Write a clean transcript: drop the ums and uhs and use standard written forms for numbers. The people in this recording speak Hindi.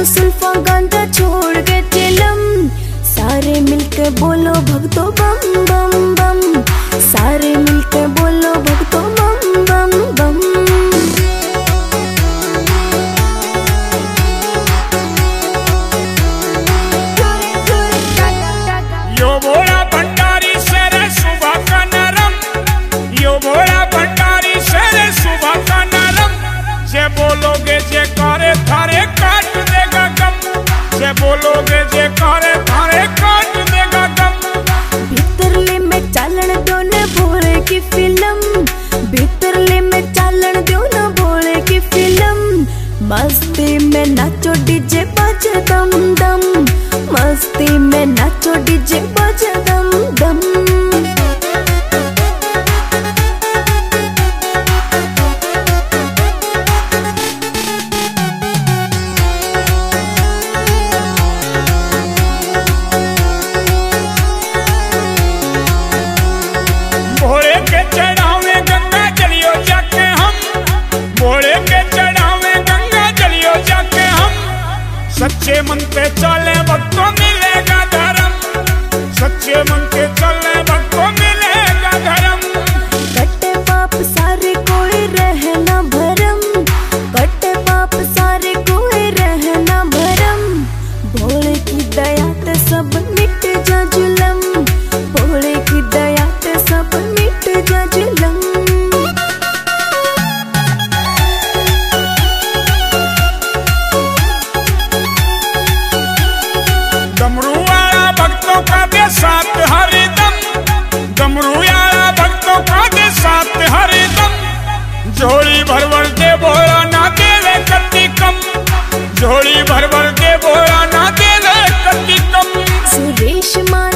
सुल्फा गांजा छोड़ के चिलम। सारे मिलके बोलो भक्तों बम बम बम, सारे मिलके बोलो भक्तों बम बम बम। यो भोला भंडारी शेर सुबह का नरम, यो भोला भंडारी शेर सुबह का नरम। जे बोलोगे जे करे थारे काट देगा गम, जे बोलोगे जे करे थारे काट देगा गम। भीतरले में चालन दो न भोले की फिल्म, भीतरले में चालन दो न भोले की फिल्म। मस्ती में नाचो डीजे बजे दम दम, मस्ती में नाचो डीजे बजे दम दम। भोले के चढ़ावे गंगा जलियो जाके हम, भोले के चढ़ावे गंगा जलियो जाके हम। सच्चे मन पे चले भक्तों मिलेगा धर्म, सच्चे मन के चले भक्तों मिलेगा धर्म। कटे पाप सारे कोई रहना भरम, कटे पाप सारे कोई रहना भरम। भोले की दया ते सब मिट जा जुलम, भोले की दया ते सब मिट जा जुलम। डमरू वाला भक्तों का दे साथ हरिदम, डमरू वाला भक्तों का दे साथ हरिदम। झोली भर भर दे भोला ना देवे कति कम, झोली भर भर दे भोला ना देवे कति कम। सुरेश मान